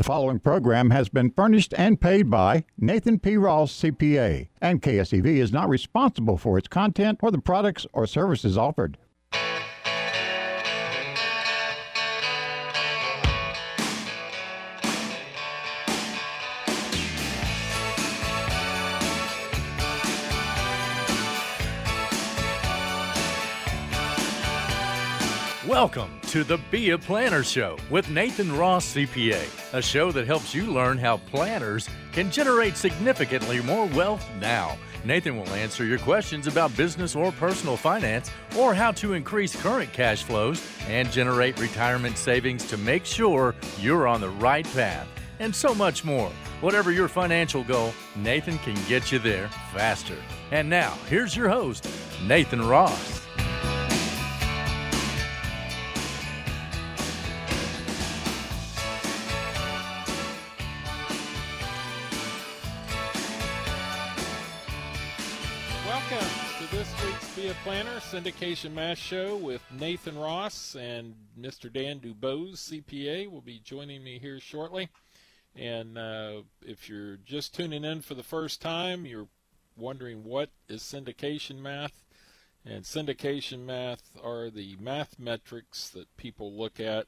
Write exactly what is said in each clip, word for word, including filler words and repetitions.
following program has been furnished and paid by Nathan P. Ross, C P A, and K S E V is not responsible for its content or the products or services offered. Welcome to the Be a Planner Show with Nathan Ross, C P A, a show that helps you learn how planners can generate significantly more wealth now. Nathan will answer your questions about business or personal finance, or how to increase current cash flows and generate retirement savings to make sure you're on the right path, and so much more. Whatever your financial goal, Nathan can get you there faster. And now, here's your host, Nathan Ross. Be a Planner Syndication Mass Show with Nathan Ross, and Mister Dan Dubose, C P A, will be joining me here shortly. And uh, if you're just tuning in for the first time, you're wondering what is syndication math. And syndication math are the math metrics that people look at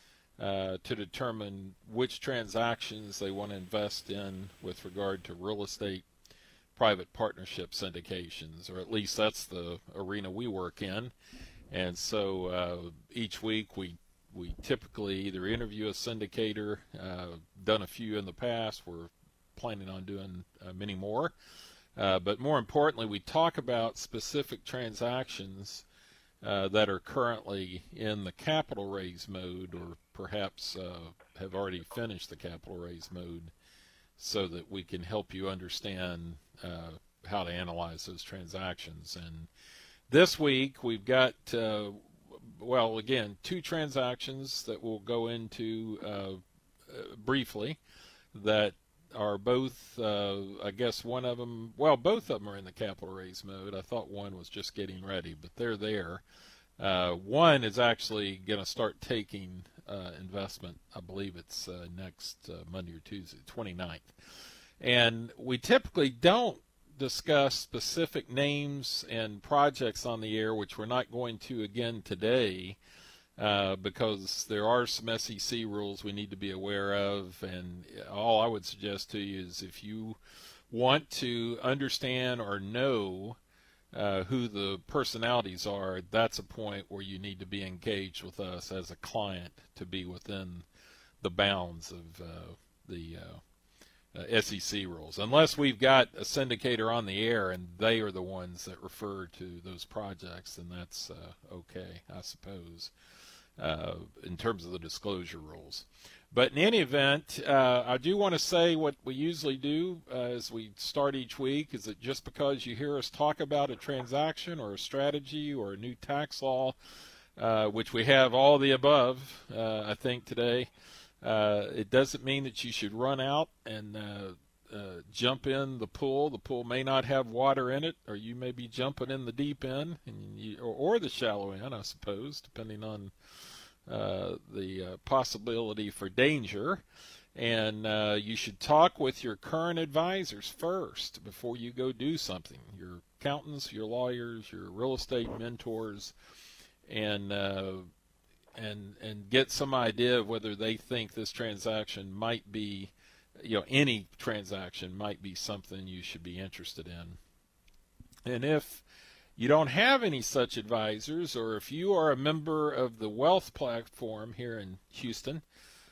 uh, to determine which transactions they want to invest in with regard to real estate private partnership syndications, or at least that's the arena we work in. And so uh, each week we we typically either interview a syndicator, uh, done a few in the past, we're planning on doing uh, many more, uh, but more importantly we talk about specific transactions uh, that are currently in the capital raise mode, or perhaps uh, have already finished the capital raise mode, so that we can help you understand uh, how to analyze those transactions. And this week we've got, uh, well, again, two transactions that we'll go into uh, uh, briefly that are both, uh, I guess one of them, well, both of them are in the capital raise mode. I thought one was just getting ready, but they're there. Uh, one is actually going to start taking uh, investment. I believe it's uh, next uh, Monday or Tuesday, twenty-ninth. And we typically don't discuss specific names and projects on the air, which we're not going to again today, uh, because there are some S E C rules we need to be aware of. And all I would suggest to you is, if you want to understand or know Uh, who the personalities are, that's a point where you need to be engaged with us as a client to be within the bounds of uh, the uh, uh, S E C rules. Unless we've got a syndicator on the air and they are the ones that refer to those projects, then that's uh, okay, I suppose, uh, in terms of the disclosure rules. But in any event, uh, I do want to say what we usually do uh, as we start each week is that just because you hear us talk about a transaction or a strategy or a new tax law, uh, which we have all the above, uh, I think, today, uh, it doesn't mean that you should run out and uh, uh, jump in the pool. The pool may not have water in it, or you may be jumping in the deep end, and you, or, or the shallow end, I suppose, depending on Uh, the uh, possibility for danger. And uh, you should talk with your current advisors first before you go do something. Your accountants, your lawyers, your real estate mentors, and uh, and and get some idea of whether they think this transaction might be, you know, any transaction might be something you should be interested in. And if you don't have any such advisors, or if you are a member of the Wealth Platform here in Houston,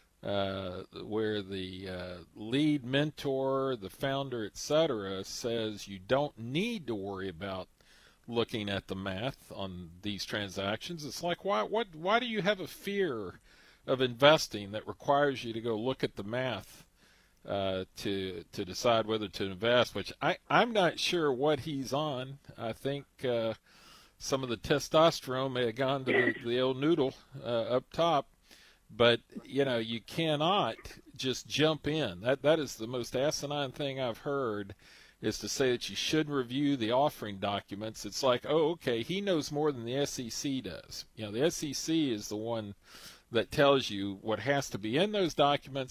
uh, where the uh, lead mentor, the founder, et cetera, says you don't need to worry about looking at the math on these transactions, it's like, why, what, why do you have a fear of investing that requires you to go look at the math Uh, to to decide whether to invest? Which I, I'm not sure what he's on. I think uh, some of the testosterone may have gone to the, the old noodle uh, up top. But, you know, you cannot just jump in. That That is the most asinine thing I've heard, is to say that you should review the offering documents. It's like, oh, okay, he knows more than the S E C does. You know, the S E C is the one that tells you what has to be in those documents.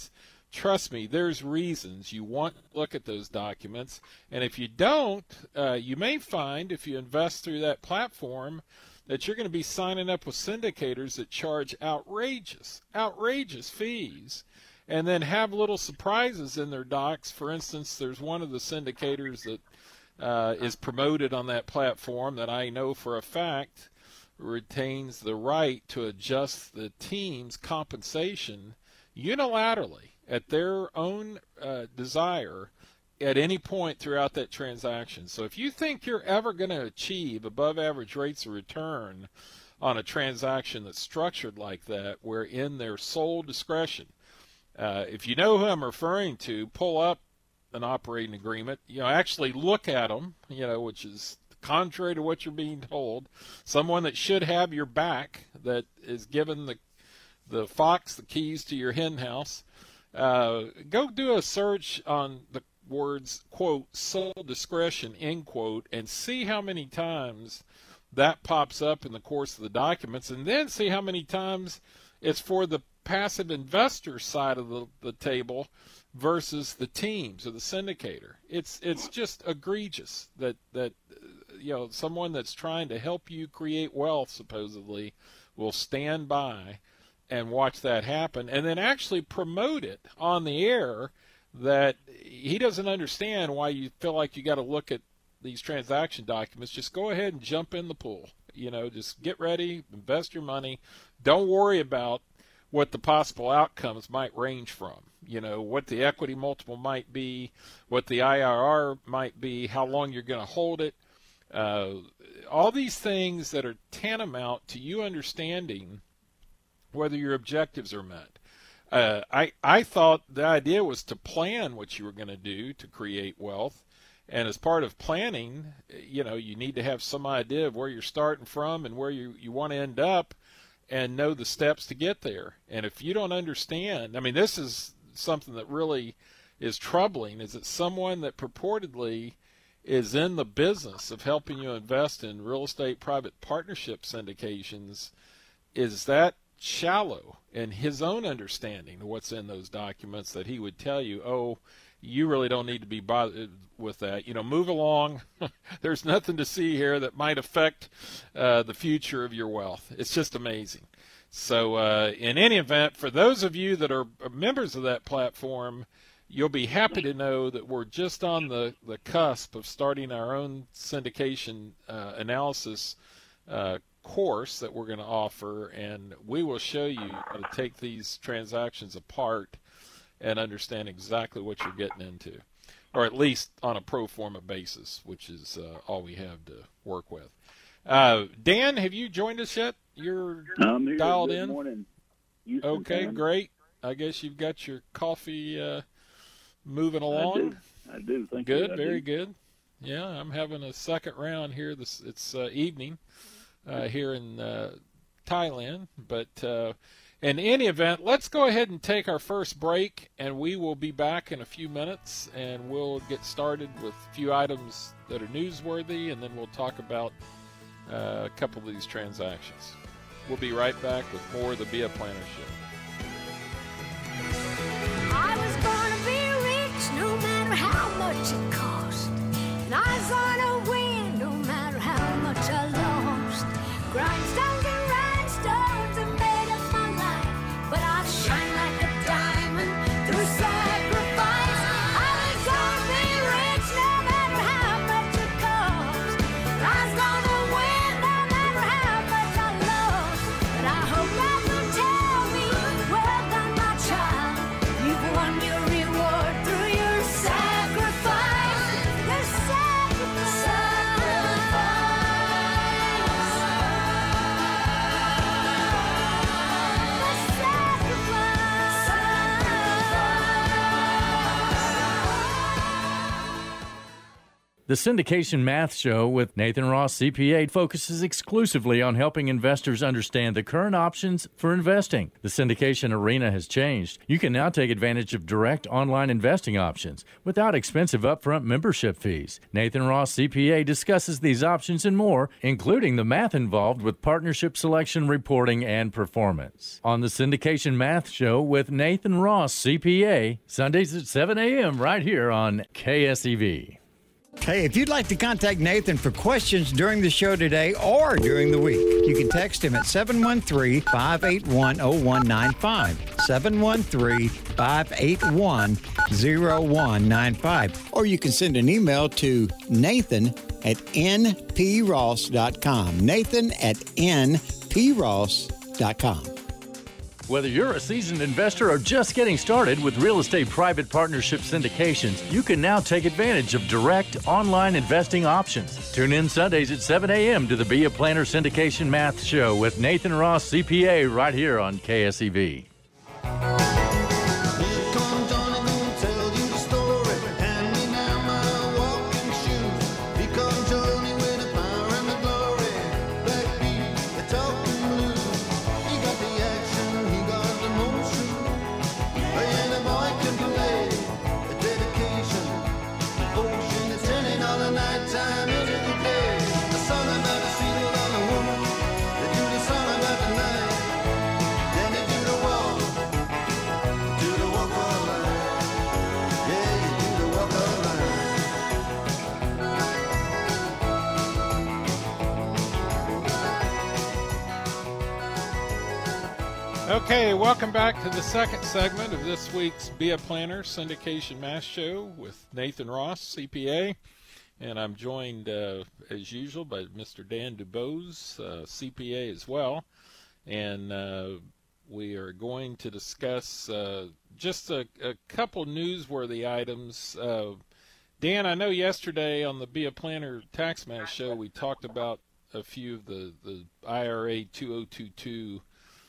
trust me, there's reasons you want to look at those documents. And if you don't, uh, you may find if you invest through that platform that you're going to be signing up with syndicators that charge outrageous, outrageous fees, and then have little surprises in their docs. For instance, there's one of the syndicators that uh, is promoted on that platform that I know for a fact retains the right to adjust the team's compensation unilaterally at their own uh, desire at any point throughout that transaction. So if you think you're ever going to achieve above average rates of return on a transaction that's structured like that, where in their sole discretion, uh, if you know who I'm referring to, pull up an operating agreement, you know, actually look at them, you know, which is contrary to what you're being told. Someone that should have your back, that is given the the fox the keys to your hen house. Uh, go do a search on the words, quote, sole discretion, end quote, and see how many times that pops up in the course of the documents, and then see how many times it's for the passive investor side of the, the table versus the teams or the syndicator. It's it's just egregious that, that you know, someone that's trying to help you create wealth, supposedly, will stand by and watch that happen and then actually promote it on the air, that he doesn't understand why you feel like you got to look at these transaction documents. Just go ahead and jump in the pool. You know, just get ready, invest your money. Don't worry about what the possible outcomes might range from. You know, what the equity multiple might be, what the I R R might be, how long you're going to hold it. Uh, all these things that are tantamount to you understanding whether your objectives are met. Uh, I, I thought the idea was to plan what you were going to do to create wealth. And as part of planning, you know, you need to have some idea of where you're starting from and where you, you want to end up and know the steps to get there. And if you don't understand, I mean, this is something that really is troubling, is that someone that purportedly is in the business of helping you invest in real estate private partnership syndications is that shallow in his own understanding of what's in those documents that he would tell you, oh, you really don't need to be bothered with that. You know, move along. There's nothing to see here that might affect uh, the future of your wealth. It's just amazing. So uh, in any event, for those of you that are members of that platform, you'll be happy to know that we're just on the, the cusp of starting our own syndication uh, analysis uh course that we're going to offer, and we will show you how to take these transactions apart and understand exactly what you're getting into, or at least on a pro forma basis, which is uh, all we have to work with. Uh, Dan, have you joined us yet? You're I'm here. dialed Good in? Morning, Houston Okay, time. great. I guess you've got your coffee uh, moving along. I do. I do. Thank Good, you. I very do. good. Yeah, I'm having a second round here. This It's uh, evening. Uh, here in uh, Thailand. But uh, in any event, let's go ahead and take our first break, and we will be back in a few minutes, and we'll get started with a few items that are newsworthy, and then we'll talk about uh, a couple of these transactions. We'll be right back with more of the Be a Planner Show. I was gonna be rich no matter how much it cost, and I was gonna win no matter how much I lost. Grindstones and rhinestones are made of my life, but I'll shine like a diamond through sacrifice. I was gonna be rich no matter how much it cost. I was gonna win no matter how much I lost. But I hope God will tell me, well done, my child. You've won your reward through your sacrifice. Your sacrifice. The Syndication Math Show with Nathan Ross, C P A, focuses exclusively on helping investors understand the current options for investing. The syndication arena has changed. You can now take advantage of direct online investing options without expensive upfront membership fees. Nathan Ross, C P A, discusses these options and more, including the math involved with partnership selection, reporting, and performance. On the Syndication Math Show with Nathan Ross, C P A, Sundays at seven a.m. right here on K S E V. Hey, if you'd like to contact Nathan for questions during the show today or during the week, you can text him at seven one three, five eight one, zero one nine five, seven one three, five eight one, zero one nine five. Or you can send an email to Nathan at n p ross dot com. Nathan at n p ross dot com. Whether you're a seasoned investor or just getting started with real estate private partnership syndications, you can now take advantage of direct online investing options. Tune in Sundays at seven a.m. to the Be a Planner Syndication Math Show with Nathan Ross, C P A, right here on K S E V. Okay, welcome back to the second segment of this week's Be a Planner Syndication Math Show with Nathan Ross, C P A. And I'm joined, uh, as usual, by Mister Dan DuBose, uh, C P A as well. And uh, we are going to discuss uh, just a, a couple newsworthy items. Uh, Dan, I know yesterday on the Be a Planner Tax Math Show we talked about a few of the, the I R A two oh two two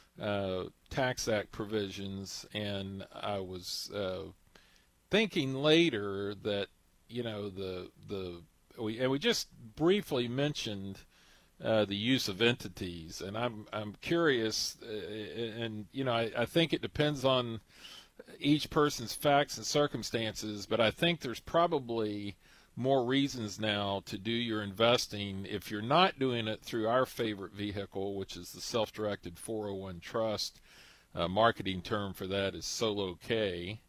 Uh, Tax Act provisions, and I was uh, thinking later that, you know, the the we and we just briefly mentioned uh, the use of entities, and I'm I'm curious, uh, and you know, I, I think it depends on each person's facts and circumstances, but I think there's probably more reasons now to do your investing if you're not doing it through our favorite vehicle, which is the self-directed four oh one trust. Uh, marketing term for that is Solo K.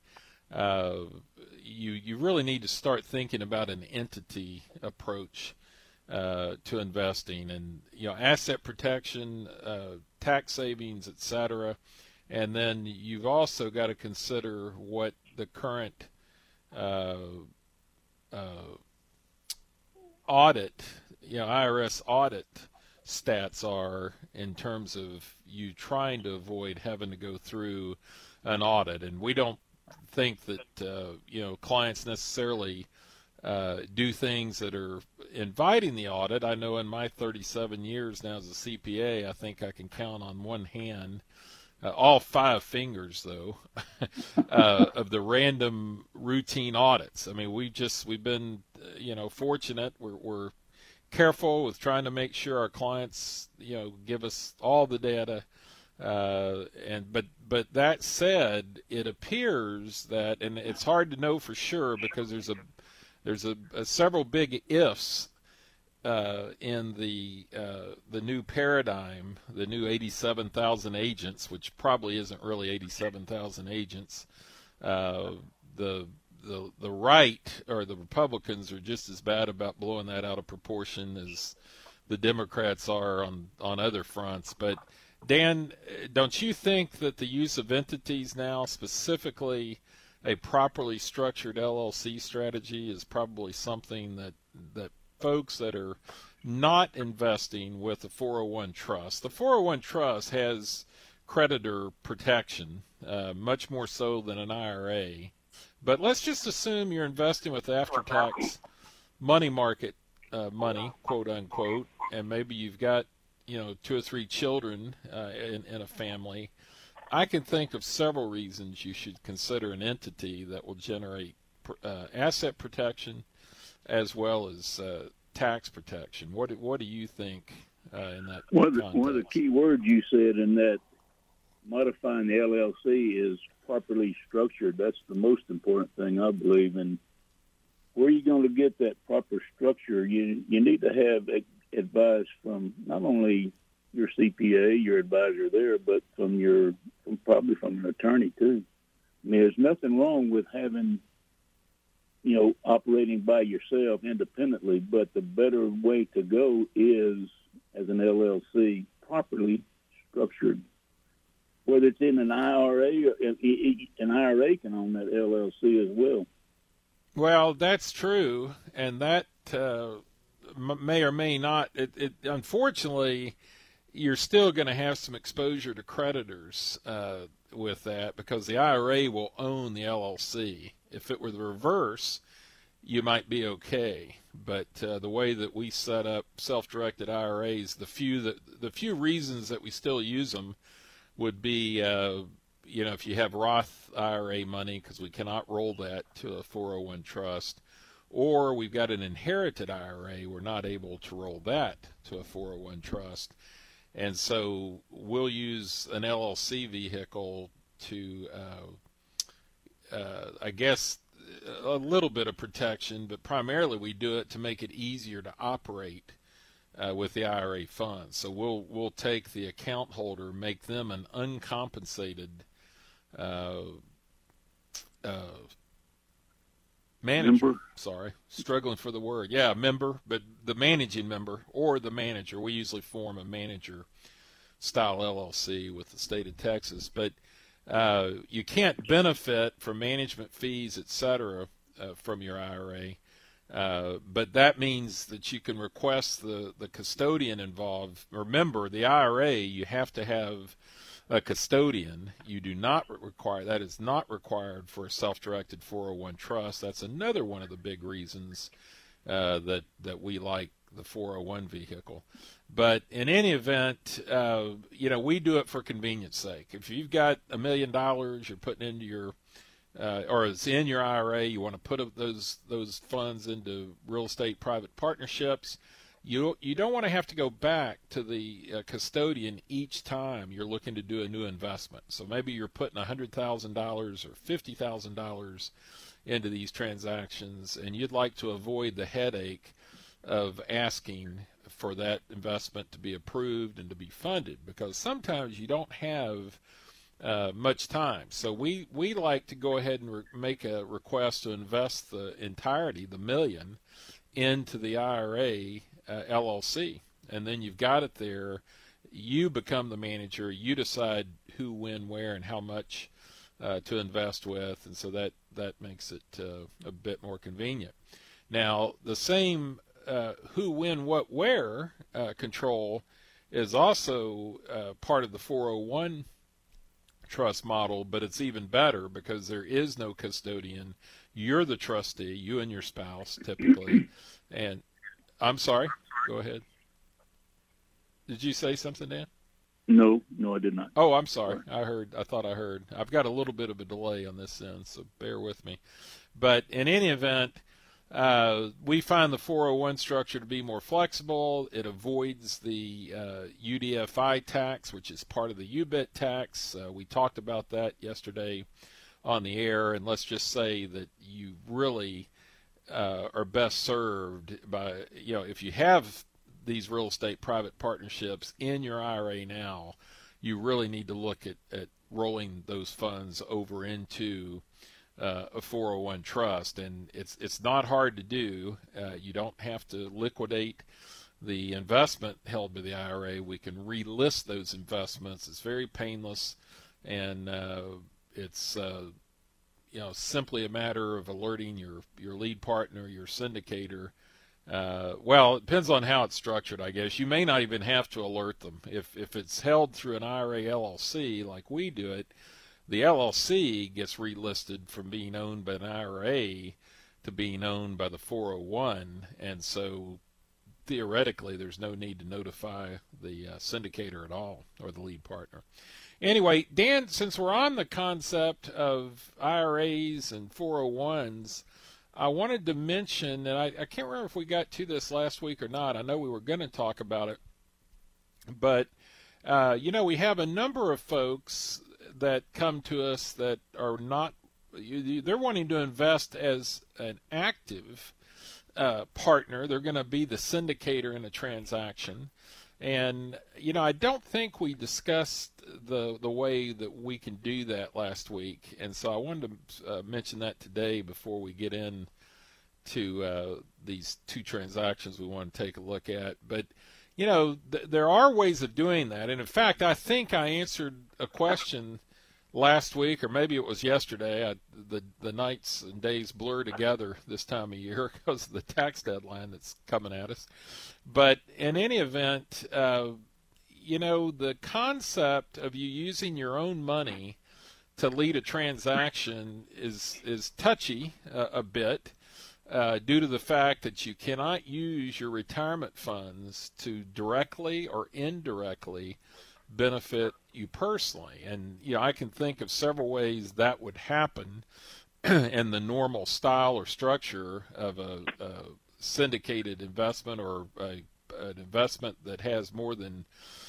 Uh, you you really need to start thinking about an entity approach uh, to investing, and you know, asset protection, uh, tax savings, et cetera. And then you've also got to consider what the current uh, Uh, audit, you know, I R S audit stats are in terms of you trying to avoid having to go through an audit. And we don't think that, uh, you know, clients necessarily uh, do things that are inviting the audit. I know in my thirty-seven years now as a C P A, I think I can count on one hand Uh, all five fingers, though, uh, of the random routine audits. I mean, we just we've been, uh, you know, fortunate. We're, we're careful with trying to make sure our clients, you know, give us all the data. Uh, and but but that said, it appears that, and it's hard to know for sure because there's a there's a, a several big ifs. Uh, in the uh, the new paradigm, the new eighty-seven thousand agents, which probably isn't really eighty-seven thousand agents, uh, the the the right or the Republicans are just as bad about blowing that out of proportion as the Democrats are on on other fronts. But Dan, don't you think that the use of entities now, specifically a properly structured L L C strategy, is probably something that that folks that are not investing with the four oh one trust. The four oh one trust has creditor protection, uh, much more so than an I R A. But let's just assume you're investing with after-tax money market uh, money, quote unquote, and maybe you've got, you know, two or three children uh, in, in a family. I can think of several reasons you should consider an entity that will generate uh, asset protection, as well as uh, tax protection. What what do you think uh, in that One of, the, context? one of the key words you said in that modifying the L L C is properly structured. That's the most important thing, I believe. And where are you going to get that proper structure? You you need to have advice from not only your C P A, your advisor there, but from your from probably from an attorney too. I mean, there's nothing wrong with having, you know, operating by yourself independently, but the better way to go is as an L L C, properly structured. Whether it's in an I R A, or an I R A can own that L L C as well. Well, that's true, and that uh, may or may not. It, it unfortunately, you're still going to have some exposure to creditors uh, with that, because the I R A will own the L L C. If it were the reverse, you might be okay. But uh, the way that we set up self-directed I R As, the few that the few reasons that we still use them would be, uh, you know, if you have Roth I R A money, because we cannot roll that to a four oh one trust, or we've got an inherited I R A, we're not able to roll that to a four oh one trust. And so we'll use an L L C vehicle to, uh, uh, I guess, a little bit of protection, but primarily we do it to make it easier to operate uh, with the I R A funds. So we'll we'll take the account holder, make them an uncompensated uh, uh, manager. Member. Sorry, struggling for the word. Yeah, member, but the managing member or the manager. We usually form a manager style L L C with the state of Texas, but uh, you can't benefit from management fees, et cetera, uh, from your I R A. Uh, but that means that you can request the, the custodian involved. Remember, the I R A, you have to have a custodian. You do not require, that is not required for a self-directed four oh one trust. That's another one of the big reasons uh, that, that we like the four oh one vehicle. But in any event, uh, you know, we do it for convenience sake. If you've got a million dollars you're putting into your, uh, or it's in your I R A, you want to put those those funds into real estate private partnerships, you you don't want to have to go back to the uh, custodian each time you're looking to do a new investment. So maybe you're putting one hundred thousand dollars or fifty thousand dollars into these transactions, and you'd like to avoid the headache of asking for that investment to be approved and to be funded, because sometimes you don't have uh, much time. So we, we like to go ahead and re- make a request to invest the entirety, the million, into the I R A uh, L L C. And then you've got it there. You become the manager. You decide who, when, where, and how much uh, to invest with. And so that, that makes it uh, a bit more convenient. Now, the same Uh, who, when, what, where uh, control is also uh, part of the four oh one trust model, but it's even better because there is no custodian. You're the trustee, you and your spouse typically. And I'm sorry, go ahead. Did you say something, Dan? No, no, I did not. Oh, I'm sorry. I heard. I thought I heard. I've got a little bit of a delay on this end, so bear with me. But in any event, Uh, we find the four oh one structure to be more flexible. It avoids the uh, U D F I tax, which is part of the U B I T tax. Uh, we talked about that yesterday on the air, and let's just say that you really uh, are best served by, you know, if you have these real estate private partnerships in your I R A now, you really need to look at, at rolling those funds over into Uh, a four oh one trust, and it's it's not hard to do. Uh, you don't have to liquidate the investment held by the I R A. We can relist those investments. It's very painless, and uh, it's uh, you know simply a matter of alerting your your lead partner, your syndicator. Uh, well, it depends on how it's structured, I guess. You may not even have to alert them if if it's held through an I R A L L C like we do it. The L L C gets relisted from being owned by an I R A to being owned by the four oh one, and so theoretically there's no need to notify the uh, syndicator at all, or the lead partner. Anyway, Dan, since we're on the concept of I R As and four oh ones, I wanted to mention, and I, I can't remember if we got to this last week or not. I know we were going to talk about it. But, uh, you know, we have a number of folks that come to us that are not, they're wanting to invest as an active uh, partner. They're going to be the syndicator in a transaction. And, you know, I don't think we discussed the the way that we can do that last week. And so I wanted to uh, mention that today before we get in to uh, these two transactions we want to take a look at. But, you know, th- there are ways of doing that. And, in fact, I think I answered a question last week, or maybe it was yesterday. I, the, the nights and days blur together this time of year because of the tax deadline that's coming at us. But in any event, uh, you know, the concept of you using your own money to lead a transaction is is touchy uh, a bit uh, due to the fact that you cannot use your retirement funds to directly or indirectly benefit you personally. And, you know, I can think of several ways that would happen in the normal style or structure of a, a syndicated investment or a, an investment that has more than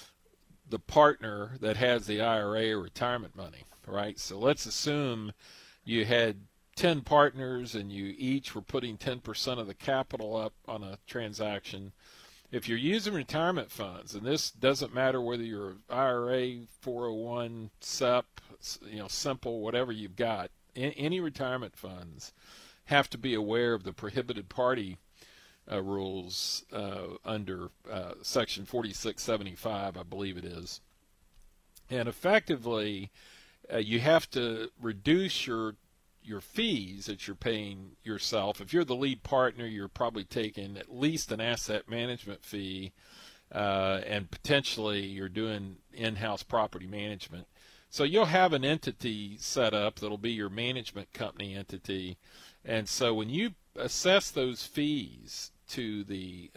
the partner that has the I R A or retirement money, right? So let's assume you had ten partners and you each were putting ten percent of the capital up on a transaction. If you're using retirement funds, and this doesn't matter whether you're I R A, four oh one, S E P, you know, simple, whatever you've got, any retirement funds have to be aware of the prohibited party uh, rules uh, under uh, Section forty-six seventy-five, I believe it is. And effectively, uh, you have to reduce your your fees that you're paying yourself. If you're the lead partner, you're probably taking at least an asset management fee, uh, and potentially you're doing in-house property management. So you'll have an entity set up that'll be your management company entity. And so when you assess those fees to the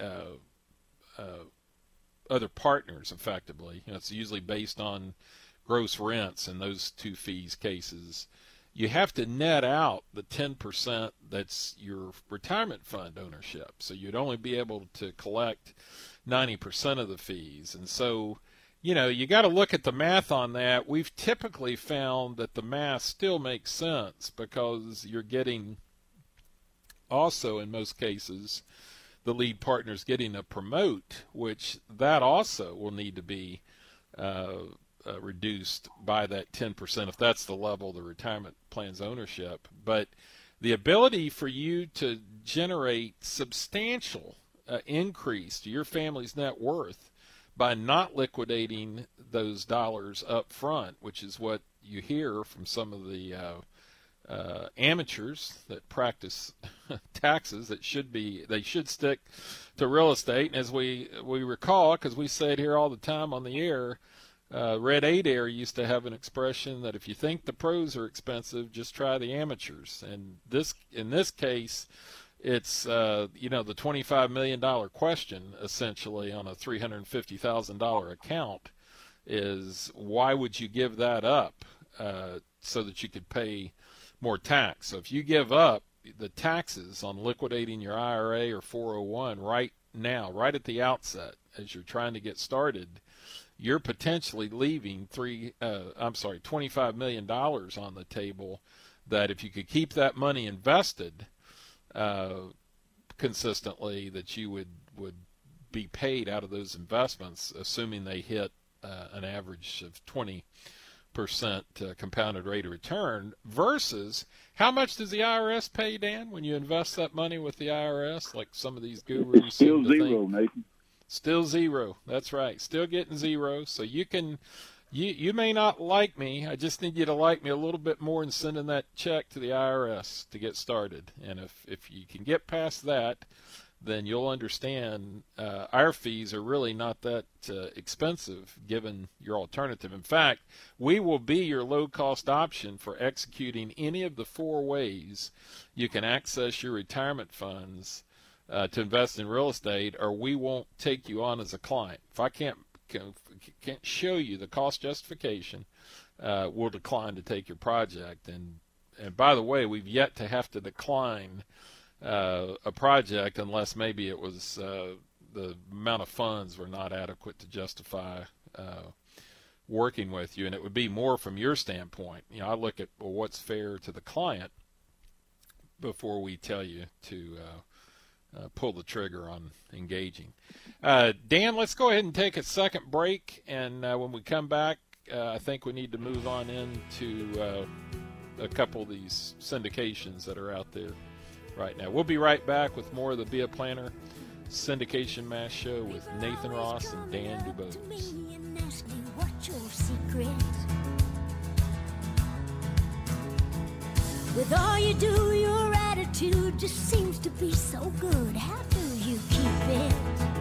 uh, uh, other partners effectively, you know, it's usually based on gross rents in those two fees cases, you have to net out the ten percent that's your retirement fund ownership. So you'd only be able to collect ninety percent of the fees. And so, you know, you got to look at the math on that. We've typically found that the math still makes sense because you're getting also, in most cases, the lead partner's getting a promote, which that also will need to be uh, Uh, reduced by that ten percent if that's the level of the retirement plan's ownership. But the ability for you to generate substantial uh, increase to your family's net worth by not liquidating those dollars up front, which is what you hear from some of the uh, uh, amateurs that practice taxes, that should be, they should stick to real estate. And as we, we recall, because we say it here all the time on the air, Uh, Red Adair used to have an expression that if you think the pros are expensive, just try the amateurs. And this, in this case, it's uh, you know, the twenty-five million dollars question essentially on a three hundred fifty thousand dollars account is, why would you give that up uh, so that you could pay more tax? So if you give up the taxes on liquidating your I R A or four oh one right now, right at the outset, as you're trying to get started, you're potentially leaving three, uh, I'm sorry, twenty-five million dollars on the table that if you could keep that money invested uh, consistently, that you would, would be paid out of those investments, assuming they hit uh, an average of twenty percent uh, compounded rate of return, versus how much does the I R S pay, Dan, when you invest that money with the I R S, like some of these gurus? Still zero, Nathan. Still zero. That's right. Still getting zero. So you can, you you may not like me. I just need you to like me a little bit more in sending that check to the I R S to get started. And if, if you can get past that, then you'll understand uh, our fees are really not that uh, expensive given your alternative. In fact, we will be your low-cost option for executing any of the four ways you can access your retirement funds Uh, to invest in real estate, or we won't take you on as a client. If I can't can't show you the cost justification, uh, we'll decline to take your project. And and by the way, we've yet to have to decline uh, a project unless maybe it was uh, the amount of funds were not adequate to justify uh, working with you. And it would be more from your standpoint. You know, I look at, well, what's fair to the client before we tell you to uh, uh, pull the trigger on engaging. Uh, Dan, let's go ahead and take a second break, and uh, when we come back, uh, I think we need to move on into uh, a couple of these syndications that are out there right now. We'll be right back with more of the Be a Planner Syndication Mass Show with Nathan Ross and Dan DuBose. With all you do, your attitude just seems to be so good. How do you keep it?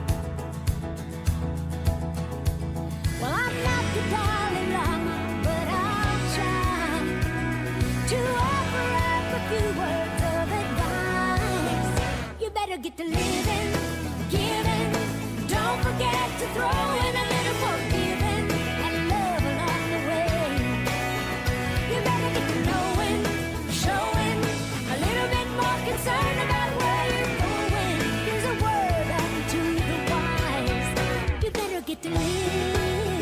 Well, I'm not the Dalai Lama, but I'll try to offer up a few words of advice. You better get to living, giving. Don't forget to throw in a little forgiving and love along the way. You better get to knowing, showing a little bit more concern about where you're going. There's a word unto the wise. You better get to living.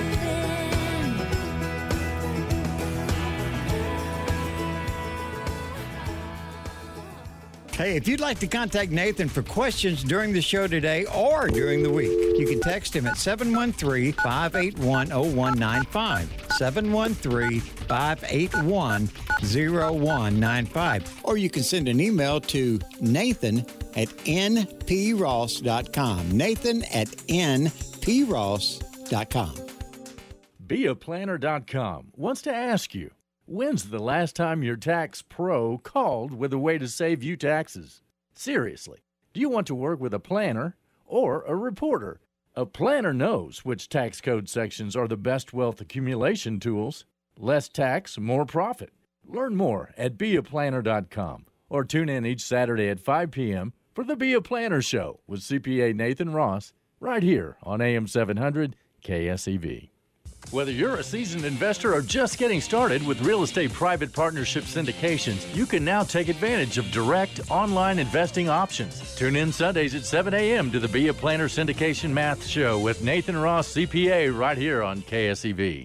Hey, if you'd like to contact Nathan for questions during the show today or during the week, you can text him at seven one three, five eight one, zero one nine five, seven one three, five eight one, zero one nine five. Or you can send an email to Nathan at n p ross dot com. Nathan at n p ross dot com. be a planner dot com wants to ask you, when's the last time your tax pro called with a way to save you taxes? Seriously, do you want to work with a planner or a reporter? A planner knows which tax code sections are the best wealth accumulation tools. Less tax, more profit. Learn more at be a planner dot com or tune in each Saturday at five p.m. for the Be a Planner Show with C P A Nathan Ross right here on A M seven hundred K S E V. Whether you're a seasoned investor or just getting started with real estate private partnership syndications, you can now take advantage of direct online investing options. Tune in Sundays at seven a.m. to the Be a Planner Syndication Math Show with Nathan Ross, C P A, right here on K S E V.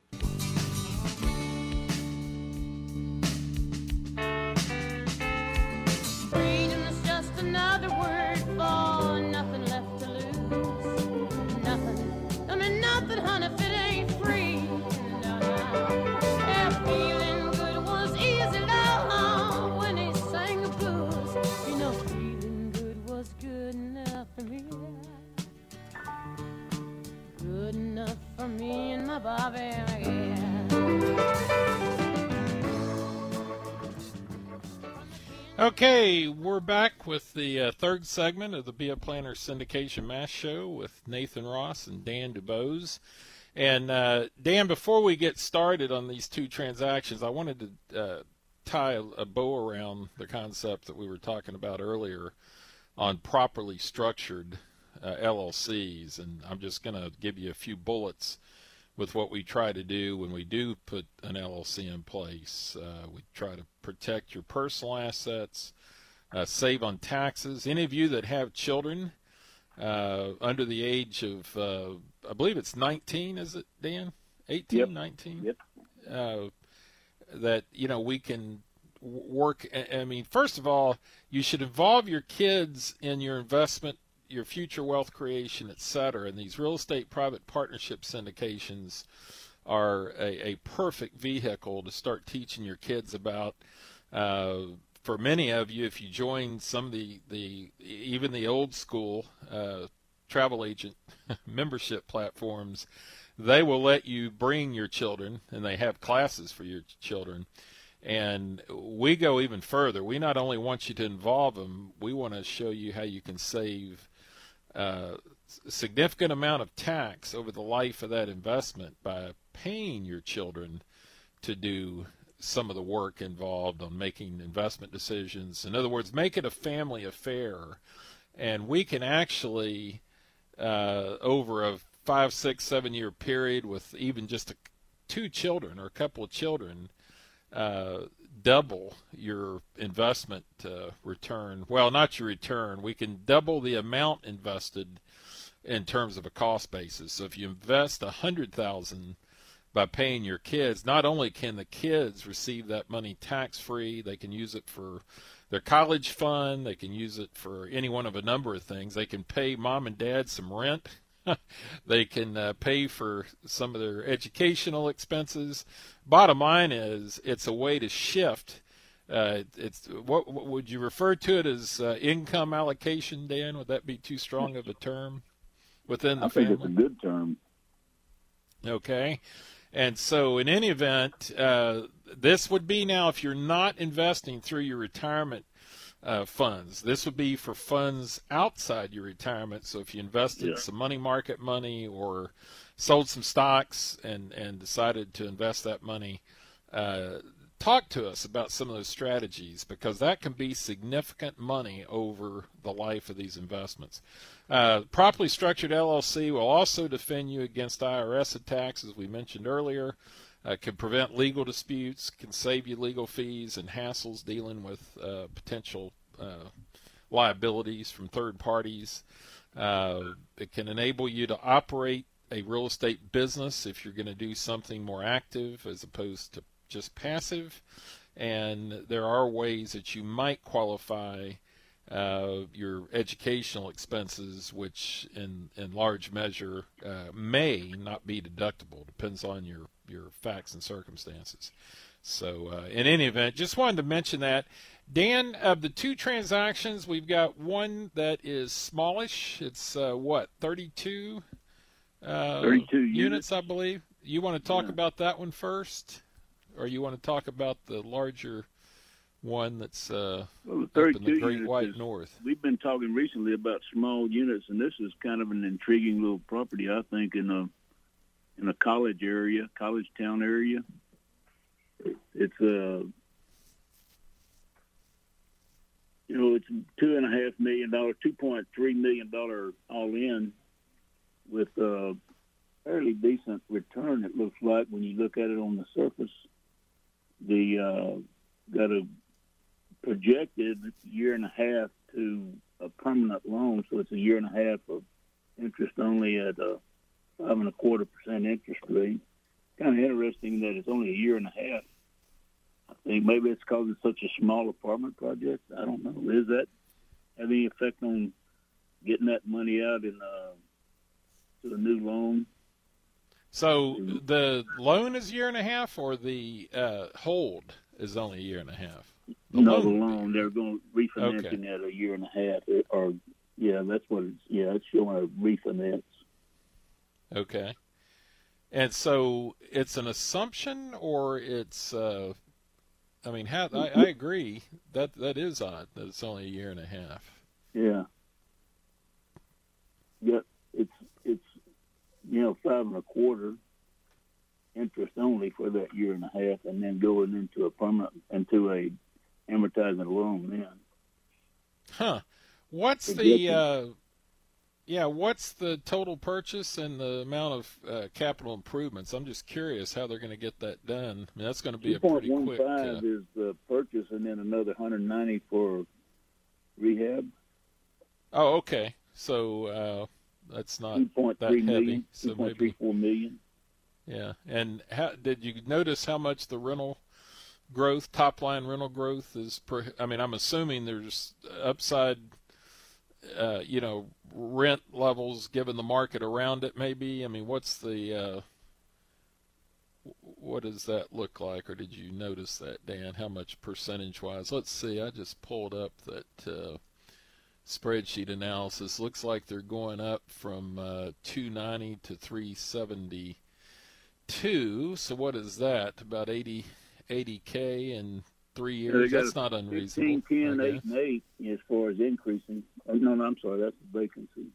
Freedom is just another word for nothing left to lose. Nothing. I mean, nothing, honey, if it ain't free. No, no. Yeah, feeling good was easy, love, when he sang the blues. You know, feeling good was good enough for me. Good enough for me and my Bobby, yeah. Okay, we're back with the uh, third segment of the Be a Planner Syndication Mass Show with Nathan Ross and Dan DuBose. And uh, Dan, before we get started on these two transactions, I wanted to uh, tie a, a bow around the concept that we were talking about earlier on properly structured uh, L L Cs. And I'm just going to give you a few bullets with what we try to do when we do put an L L C in place. Uh, we try to protect your personal assets, uh, save on taxes. Any of you that have children uh, under the age of, uh, I believe it's nineteen, is it, Dan? eighteen, Yep. nineteen? Yep. Uh, that, you know, we can work. I mean, first of all, you should involve your kids in your investment, your future wealth creation, et cetera. And these real estate private partnership syndications are a, a perfect vehicle to start teaching your kids about. Uh, for many of you, if you join some of the, the even the old school uh, travel agent membership platforms, they will let you bring your children, and they have classes for your children. And we go even further. We not only want you to involve them, we want to show you how you can save Uh, significant amount of tax over the life of that investment by paying your children to do some of the work involved on making investment decisions. In other words, make it a family affair. And we can actually, uh, over a five, six, seven year period with even just a, two children or a couple of children, uh, double your investment uh, return. Well, not your return. We can double the amount invested in terms of a cost basis. So if you invest a hundred thousand by paying your kids, not only can the kids receive that money tax free, they can use it for their college fund, they can use it for any one of a number of things. They can pay mom and dad some rent. They can uh, pay for some of their educational expenses. Bottom line is, it's a way to shift. Uh, it's what, what would you refer to it as uh, income allocation, Dan? Would that be too strong of a term within the I think family? it's a good term. Okay. And so in any event, uh, this would be now if you're not investing through your retirement uh, funds. This would be for funds outside your retirement. So if you invested Yeah. some money market money or sold some stocks and, and decided to invest that money, uh, talk to us about some of those strategies, because that can be significant money over the life of these investments. Uh, properly structured L L C will also defend you against I R S attacks, as we mentioned earlier. Uh, can prevent legal disputes, can save you legal fees and hassles dealing with uh, potential uh, liabilities from third parties. Uh, it can enable you to operate a real estate business if you're going to do something more active as opposed to just passive. And there are ways that you might qualify uh, your educational expenses, which in, in large measure uh, may not be deductible. Depends on your, your facts and circumstances. So uh, in any event, just wanted to mention that. Dan, of the two transactions, we've got one that is smallish. It's uh, what, thirty-two, uh, thirty-two units, units, I believe. You want to talk Yeah. about that one first? Or you want to talk about the larger one that's uh, Well, the up in the thirty-two Great units White is- North? We've been talking recently about small units, and this is kind of an intriguing little property, I think, in a in a college area, college town area. It's a, you know, it's two and a half million dollar, two point three million dollar all in, with a fairly decent return. It looks like when you look at it on the surface. The uh, got a projected year and a half to a permanent loan, so it's a year and a half of interest only at a five and a quarter percent interest rate. Kind of interesting that it's only a year and a half. I think maybe it's because it's such a small apartment project. I don't know. Does that have any effect on getting that money out in uh, to a new loan? So the loan is a year and a half, or the uh, hold is only a year and a half? The no, the loan- loan. They're going to refinance Okay. it at a year and a half, or yeah, that's what it's. Yeah, it's showing a refinance. Okay. And so it's an assumption, or it's, uh, I mean, how, I, I agree. That That is odd that it's only a year and a half. Yeah. Yeah, it's it's you know five and a quarter interest only for that year and a half, and then going into a permanent into a amortizing loan. Then Huh. What's the, Projected. uh, yeah, what's the total purchase and the amount of uh, capital improvements? I'm just curious how they're going to get that done. I mean, that's going to be two a point pretty one quick. five Uh, is the purchase, and then another one hundred ninety for rehab. oh, okay. So uh, that's not Two point that three heavy. million. So Two point three maybe, four million. yeah. And how, did you notice how much the rental growth, top line rental growth is? Per, I mean, I'm assuming there's upside, uh, you know, rent levels given the market around it. Maybe. I mean, what's the uh, what does that look like, or did you notice that, Dan? How much percentage wise? Let's see. I just pulled up that uh, spreadsheet analysis. Looks like they're going up from uh, two ninety to three seventy-two. So what is that? About eighty K in three Yeah, they years. got That's a not unreasonable. fifteen, ten, I eight, guess. and eight as far as increasing. Oh, no, no, I'm sorry. That's the vacancy.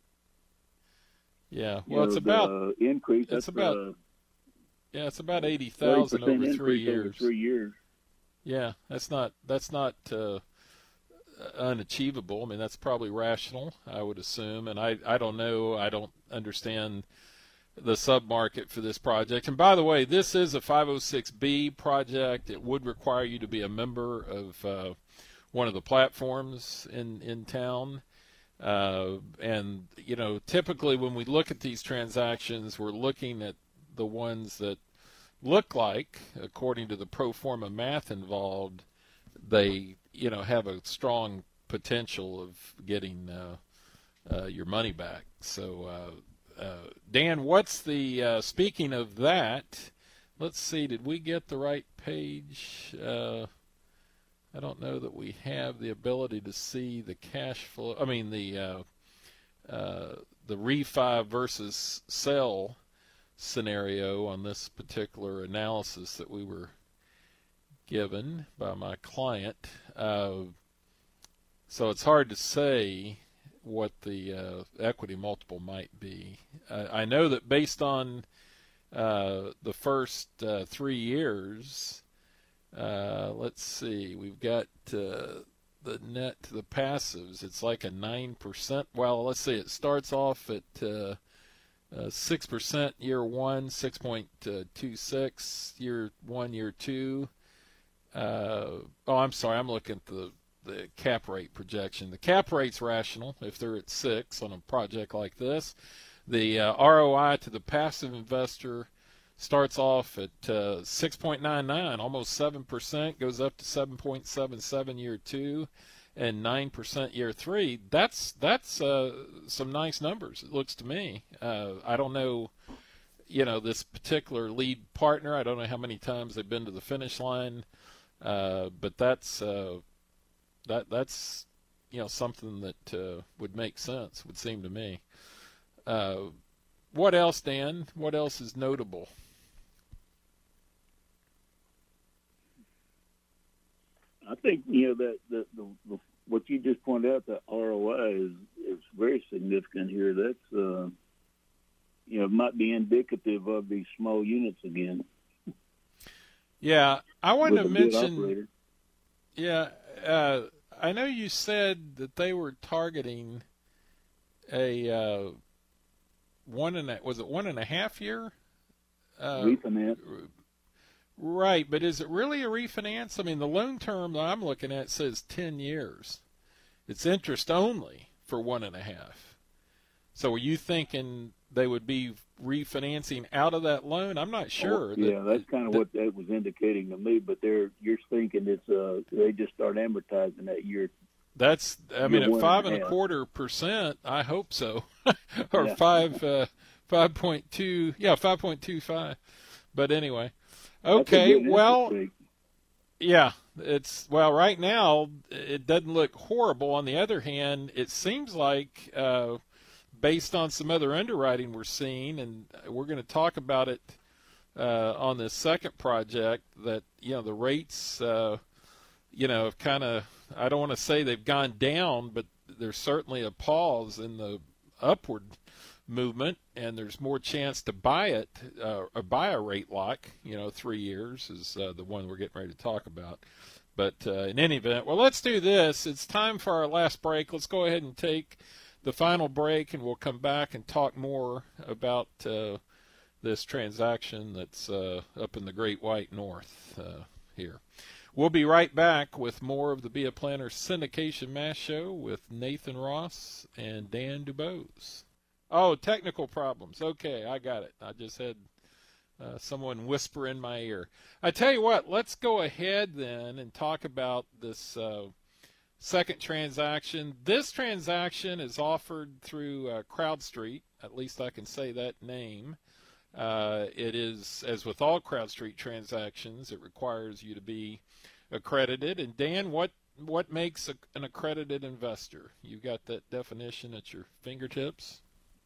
Yeah. You Well, know, it's about the increase. it's That's about uh, yeah, it's about eighty thirty thousand percent over three increase over years. three years. Yeah, that's not that's not uh, unachievable. I mean, that's probably rational, I would assume. And I, I don't know. I don't understand the submarket for this project. And by the way, this is a five oh six B project. It would require you to be a member of uh, one of the platforms in, in town. Uh, and, you know, typically when we look at these transactions, we're looking at the ones that look like, according to the pro forma math involved, they, you know, have a strong potential of getting uh, uh, your money back. So, uh, uh, Dan, what's the, uh, speaking of that, let's see, did we get the right page? Uh, I don't know that we have the ability to see the cash flow. I mean, the uh, uh, the refi versus sell scenario on this particular analysis that we were given by my client. Uh, so it's hard to say what the uh, equity multiple might be. Uh, I know that based on uh, the first uh, three years, uh, let's see, we've got uh, the net to the passives. It's like a nine percent. Well, let's see, it starts off at uh, uh, six percent year one, six point two six year one, year two. Uh, oh, I'm sorry, I'm looking at the the cap rate projection. The cap rate's rational if they're at six on a project like this. The uh, R O I to the passive investor starts off at uh, six point nine nine, almost seven percent, goes up to seven point seven seven year two, and nine percent year three. That's that's uh, some nice numbers, it looks to me. Uh, I don't know, you know, this particular lead partner. I don't know how many times they've been to the finish line, uh, but that's uh, that that's you know something that uh, would make sense, would seem to me. Uh, what else, Dan? What else is notable? I think you know that the, the, the what you just pointed out, the R O I is is very significant here. That's uh, you know might be indicative of these small units again. Yeah, I wanted to With a good mention. operator. Yeah, uh, I know you said that they were targeting a uh, one and a, was it one and a half year? Uh, Refinance. Right, but is it really a refinance? I mean, the loan term that I'm looking at says ten years. It's interest only for one and a half. So are you thinking they would be refinancing out of that loan? I'm not sure. Oh, that, yeah, that's kind of that, what that was indicating to me. But they're you're thinking it's uh they just start amortizing that year. That's I mean Year at one five and and a a half. quarter percent. I hope so, or Yeah. five uh, five point two. Yeah, five point two five. But anyway, That's a okay. good interest Well, rate. yeah, it's well right now it doesn't look horrible. On the other hand, it seems like uh, based on some other underwriting we're seeing, and we're going to talk about it uh, on this second project, that you know the rates, uh, you know, have kind of, I don't want to say they've gone down, but there's certainly a pause in the upward movement, and there's more chance to buy it, uh, or buy a rate lock. You know, three years is uh, the one we're getting ready to talk about. But uh, in any event, well, let's do this. It's time for our last break. Let's go ahead and take the final break, and we'll come back and talk more about uh, this transaction that's uh, up in the Great White North uh, here. We'll be right back with more of the Be a Planner Syndication Mass Show with Nathan Ross and Dan Dubose. Oh, technical problems. Okay, I got it. I just had uh, someone whisper in my ear. I tell you what, let's go ahead then and talk about this uh, second transaction. This transaction is offered through uh, CrowdStreet. At least I can say that name. Uh, it is, as with all CrowdStreet transactions, it requires you to be accredited. And Dan, what what makes a, an accredited investor? You got that definition at your fingertips?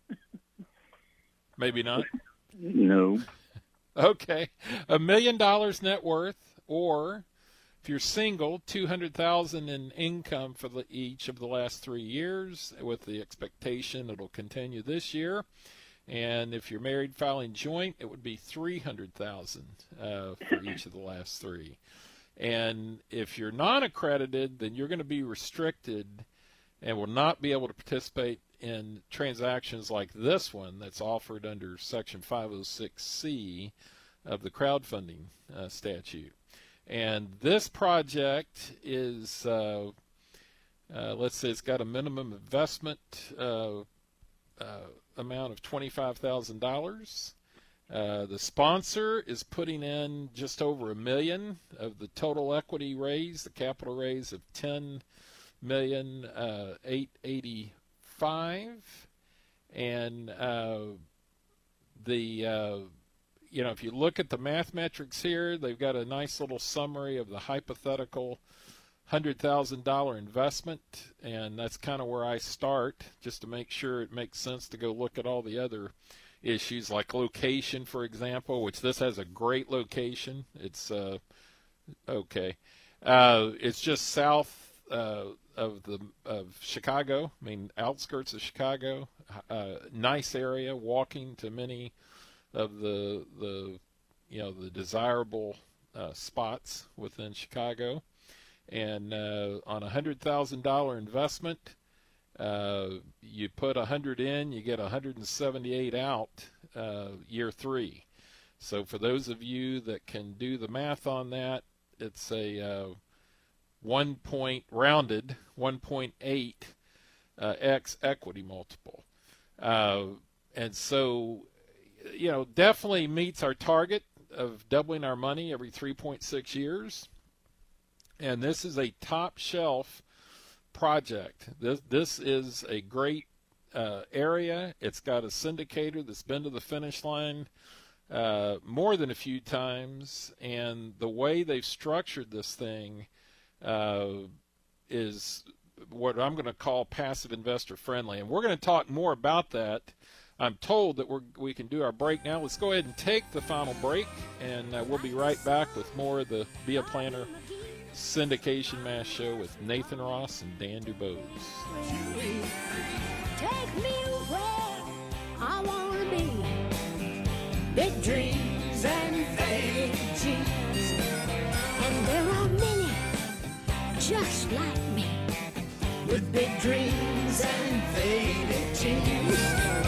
Maybe not. No. Okay, a million dollars net worth, or if you're single, two hundred thousand in income for the, each of the last three years, with the expectation it'll continue this year. And if you're married filing joint, it would be three hundred thousand uh, for each of the last three. And if you're non-accredited, then you're going to be restricted and will not be able to participate in transactions like this one that's offered under Section five oh six C of the crowdfunding uh, statute. And this project is, uh, uh, let's say it's got a minimum investment uh, uh, amount of twenty-five thousand dollars. Uh, the sponsor is putting in just over a million of the total equity raise, the capital raise of ten million eight hundred eighty-five thousand dollars. And uh, the uh, you know, if you look at the math metrics here, they've got a nice little summary of the hypothetical one hundred thousand dollars investment, and that's kind of where I start, just to make sure it makes sense to go look at all the other issues like location, for example, which this has a great location. It's uh, okay. Uh, it's just south uh, of the of Chicago. I mean, outskirts of Chicago. Uh, nice area, walking to many of the the you know the desirable uh, spots within Chicago. And uh, on a hundred thousand dollar investment, uh, you put a hundred in, you get a hundred and seventy-eight out uh, year three. So for those of you that can do the math on that, it's a uh, one point rounded one point eight uh, x equity multiple, uh, and so you know definitely meets our target of doubling our money every three point six years. And this is a top shelf project. This this is a great uh, area. It's got a syndicator that's been to the finish line uh, more than a few times, and the way they've structured this thing uh, is what I'm going to call passive investor friendly. And we're going to talk more about that. I'm told that we're, we can do our break now. Let's go ahead and take the final break, and uh, we'll be right back with more of the Be a Planner Syndication Mass Show with Nathan Ross and Dan Dubose. Take me where I want to be. Big dreams and faded dreams. And there are many just like me with big dreams and faded dreams.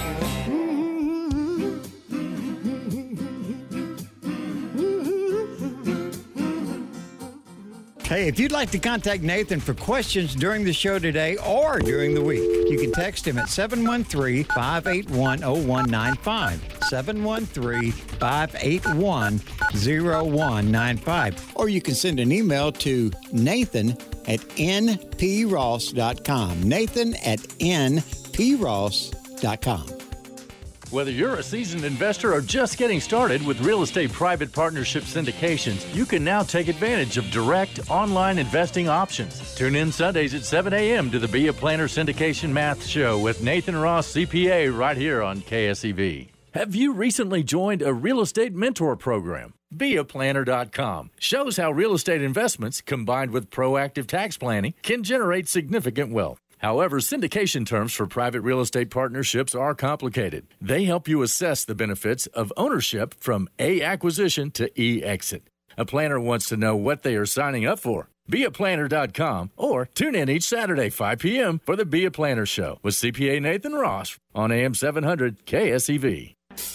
Hey, if you'd like to contact Nathan for questions during the show today or during the week, you can text him at seven one three, five eight one, zero one nine five, seven one three, five eight one, zero one nine five. Or you can send an email to Nathan at n p ross dot com. Nathan at n p ross dot com. Whether you're a seasoned investor or just getting started with real estate private partnership syndications, you can now take advantage of direct online investing options. Tune in Sundays at seven a.m. to the Be a Planner Syndication Math Show with Nathan Ross, C P A, right here on K S E V. Have you recently joined a real estate mentor program? be a planner dot com shows how real estate investments, combined with proactive tax planning, can generate significant wealth. However, syndication terms for private real estate partnerships are complicated. They help you assess the benefits of ownership from A, acquisition to E, exit. A planner wants to know what they are signing up for. be a planner dot com or tune in each Saturday, five p.m. for the Be a Planner Show with C P A Nathan Ross on A M seven hundred K S E V.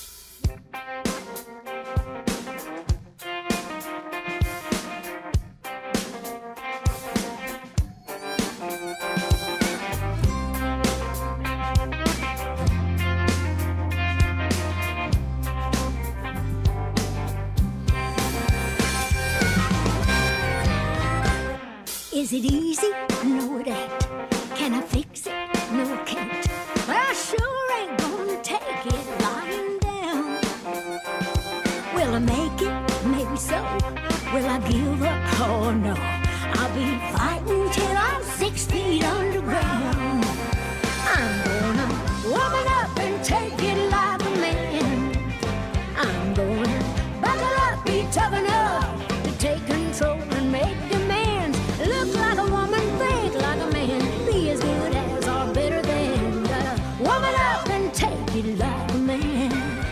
Is it easy? No, it ain't. Can I fix it? No, I can't. I sure ain't gonna take it lying down. Will I make it? Maybe so. Will I give up? Oh, no. I'll be fighting till I'm six feet underground. I'm gonna woman up and take it like a man. I'm gonna buckle up, be tough enough to take control and make demands. Look like a woman, think like a man, be as good as or better than. Gotta woman up and take it like a man.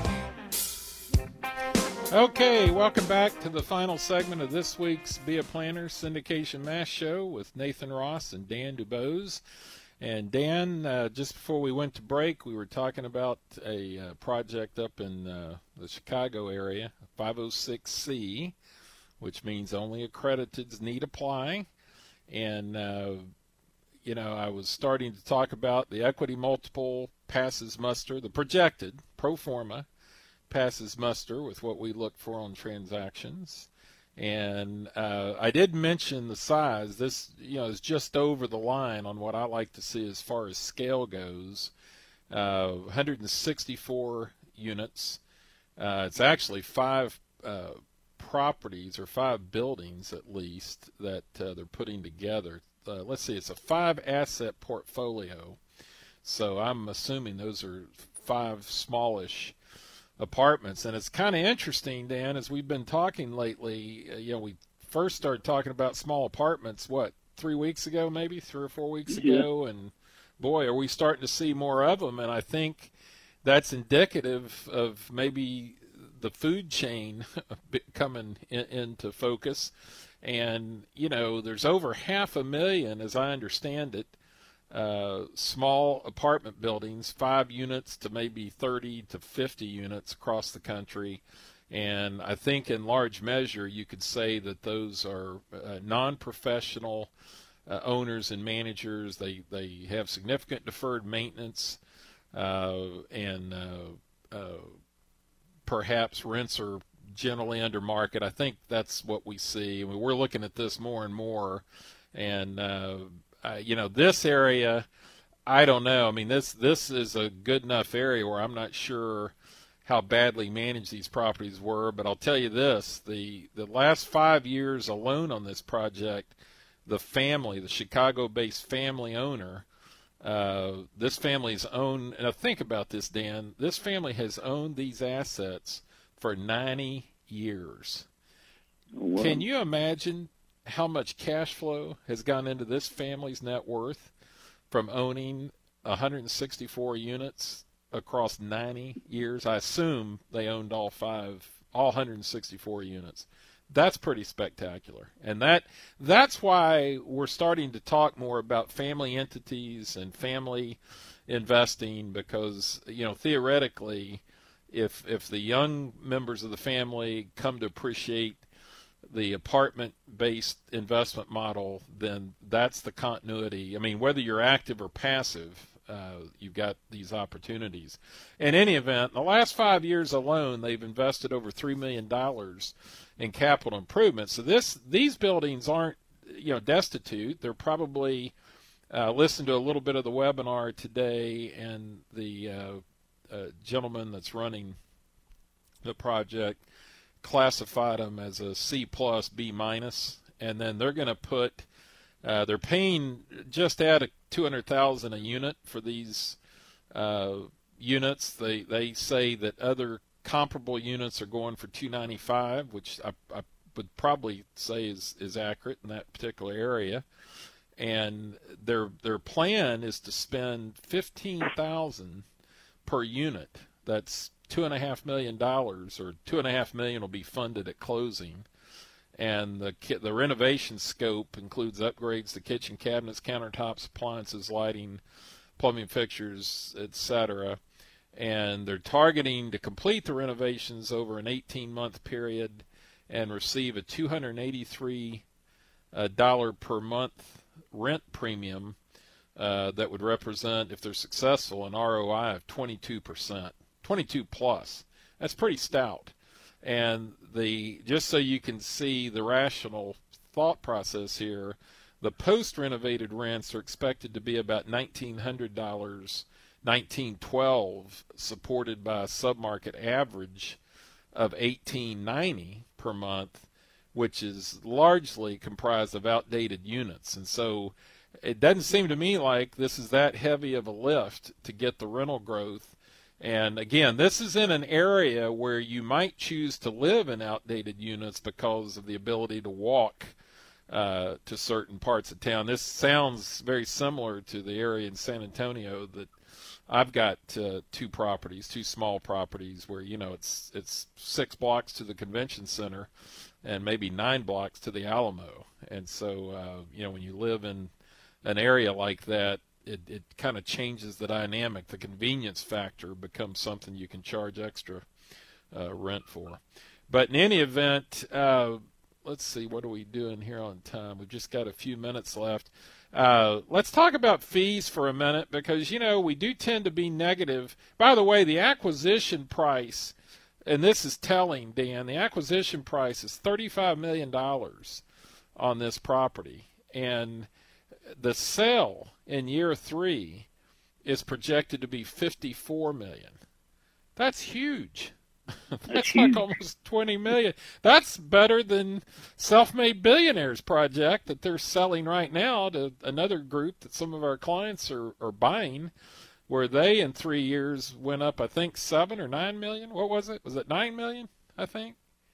Okay, welcome back to the final segment of this week's Be a Planner Syndication Mass Show with Nathan Ross and Dan Dubose. And Dan, uh, just before we went to break, we were talking about a uh, project up in uh, the Chicago area, five oh six C, which means only accrediteds need apply. And, uh, you know, I was starting to talk about the equity multiple passes muster, the projected pro forma passes muster with what we look for on transactions. And uh, I did mention the size. This, you know, is just over the line on what I like to see as far as scale goes. Uh, one hundred sixty-four units. Uh, it's actually five uh, properties or five buildings at least that uh, they're putting together. Uh, let's see, it's a five asset portfolio. So I'm assuming those are five smallish apartments. And it's kind of interesting, Dan, as we've been talking lately. Uh, you know, we first started talking about small apartments, what, three weeks ago, maybe three or four weeks Yeah. ago. And boy, are we starting to see more of them. And I think that's indicative of maybe the food chain coming in, into focus. And, you know, there's over half a million, as I understand it, uh, small apartment buildings, five units to maybe thirty to fifty units across the country. And I think in large measure you could say that those are uh, non-professional uh, owners and managers. They, they have significant deferred maintenance uh, and uh, uh, perhaps rents are generally under market. I think that's what we see. I mean, we're looking at this more and more. And, uh, uh, you know, this area, I don't know. I mean, this this is a good enough area where I'm not sure how badly managed these properties were. But I'll tell you this, the, the last five years alone on this project, the family, the Chicago-based family owner, uh, this family's owned, and I think about this, Dan, this family has owned these assets for ninety years. Oh, wow. Can you imagine how much cash flow has gone into this family's net worth from owning one hundred sixty-four units across ninety years? I assume they owned all five, all one hundred sixty-four units. That's pretty spectacular. And that that's why we're starting to talk more about family entities and family investing, because, you know, theoretically, if if the young members of the family come to appreciate the apartment-based investment model, then that's the continuity. I mean, whether you're active or passive, uh, you've got these opportunities. In any event, in the last five years alone, they've invested over three million dollars in capital improvements. So this these buildings aren't, you know, destitute. They're probably uh, listened to a little bit of the webinar today, and the uh, uh, gentleman that's running the project classified them as a C plus, B minus, and then they're going to put, uh, they're paying just at two hundred thousand a unit for these uh, units. They they say that other comparable units are going for two ninety-five, which I, I would probably say is is accurate in that particular area. And their their plan is to spend fifteen thousand per unit. That's two and a half million dollars, or two and a half million will be funded at closing. And the the renovation scope includes upgrades to kitchen cabinets, countertops, appliances, lighting, plumbing fixtures, et cetera. And they're targeting to complete the renovations over an eighteen-month period and receive a two hundred eighty-three dollars per month rent premium uh, that would represent, if they're successful, an R O I of twenty-two percent. twenty-two plus. That's pretty stout. And the just so you can see the rational thought process here, the post-renovated rents are expected to be about nineteen hundred dollars, nineteen twelve, supported by a submarket average of eighteen ninety per month, which is largely comprised of outdated units. And so it doesn't seem to me like this is that heavy of a lift to get the rental growth. And again, this is in an area where you might choose to live in outdated units because of the ability to walk uh, to certain parts of town. This sounds very similar to the area in San Antonio that I've got uh, two properties, two small properties where, you know, it's it's six blocks to the convention center and maybe nine blocks to the Alamo. And so, uh, you know, when you live in an area like that, it, it kind of changes the dynamic. The convenience factor becomes something you can charge extra uh, rent for. But in any event, uh, let's see, what are we doing here on time? We've just got a few minutes left. Uh, let's talk about fees for a minute because, you know, we do tend to be negative. By the way, the acquisition price, and this is telling, Dan, the acquisition price is thirty-five million dollars on this property. And the sale in year three is projected to be fifty-four million dollars. That's huge. That's, That's like almost twenty million dollars. That's better than Self-Made Billionaires project that they're selling right now to another group that some of our clients are, are buying, where they in three years went up, I think, seven or nine million. What was it? Was it nine million, I think?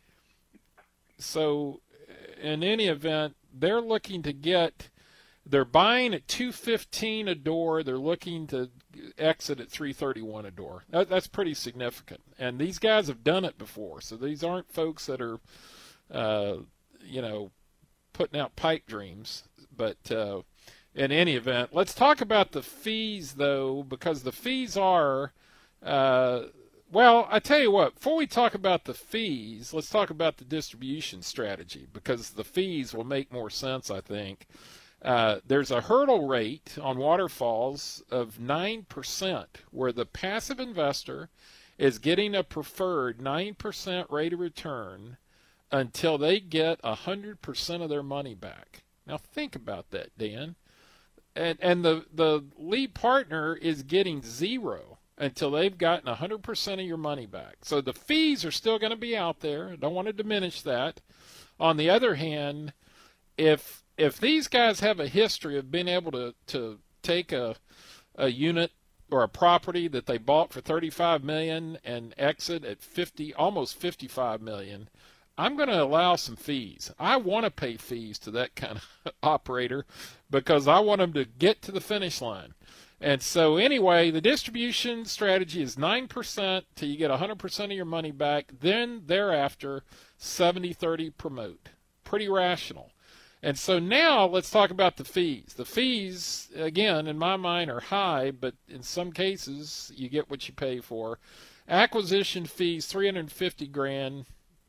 So in any event, they're looking to get, they're buying at two fifteen a door. They're looking to exit at three thirty-one a door. That, that's pretty significant. And these guys have done it before. So these aren't folks that are, uh, you know, putting out pipe dreams. But uh, in any event, let's talk about the fees, though, because the fees are, uh, well, I tell you what, before we talk about the fees, let's talk about the distribution strategy, because the fees will make more sense, I think. Uh, there's a hurdle rate on waterfalls of nine percent, where the passive investor is getting a preferred nine percent rate of return until they get one hundred percent of their money back. Now think about that, Dan. And, and the, the lead partner is getting zero until they've gotten one hundred percent of your money back. So the fees are still going to be out there. I don't want to diminish that. On the other hand, if if these guys have a history of being able to, to take a a unit or a property that they bought for thirty-five million dollars and exit at fifty, almost fifty-five million dollars, I'm going to allow some fees. I want to pay fees to that kind of operator because I want them to get to the finish line. And so anyway, the distribution strategy is nine percent till you get one hundred percent of your money back. Then thereafter, seventy thirty promote. Pretty rational. And so now let's talk about the fees. The fees, again, in my mind are high, but in some cases you get what you pay for. Acquisition fees, three hundred fifty grand.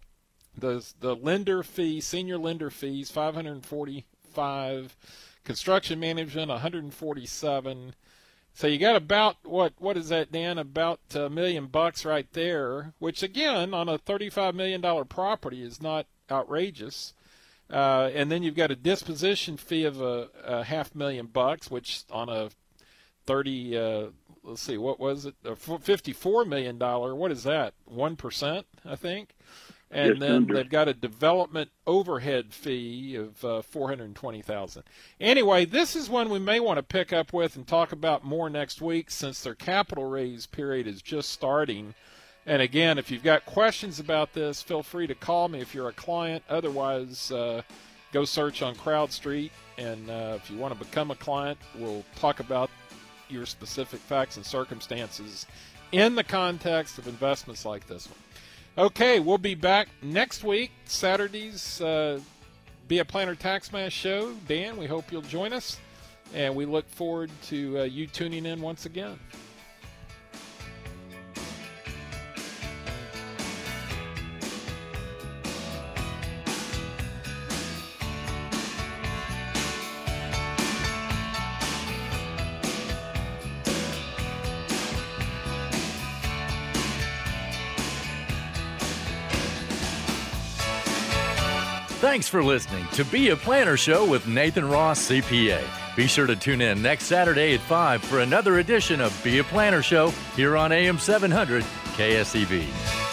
The the lender fee, senior lender fees, five hundred forty-five. Construction management, one hundred forty-seven. So you got about, what what is that, Dan? About a million bucks right there, which again, on a thirty-five million dollars property is not outrageous. Uh, and then you've got a disposition fee of a, a half million bucks, which on a thirty, uh, let's see, what was it? A fifty-four million dollars, what is that? one percent, I think. And Just then under. They've got a development overhead fee of uh, four hundred twenty thousand dollars. Anyway, this is one we may want to pick up with and talk about more next week, since their capital raise period is just starting. And again, if you've got questions about this, feel free to call me if you're a client. Otherwise, uh, go search on CrowdStreet. And uh, if you want to become a client, we'll talk about your specific facts and circumstances in the context of investments like this one. Okay, we'll be back next week, Saturday's uh, Be a Planner Tax Mass show. Dan, we hope you'll join us. And we look forward to uh, you tuning in once again. Thanks for listening to Be a Planner Show with Nathan Ross, C P A. Be sure to tune in next Saturday at five for another edition of Be a Planner Show here on A M seven hundred K S E V.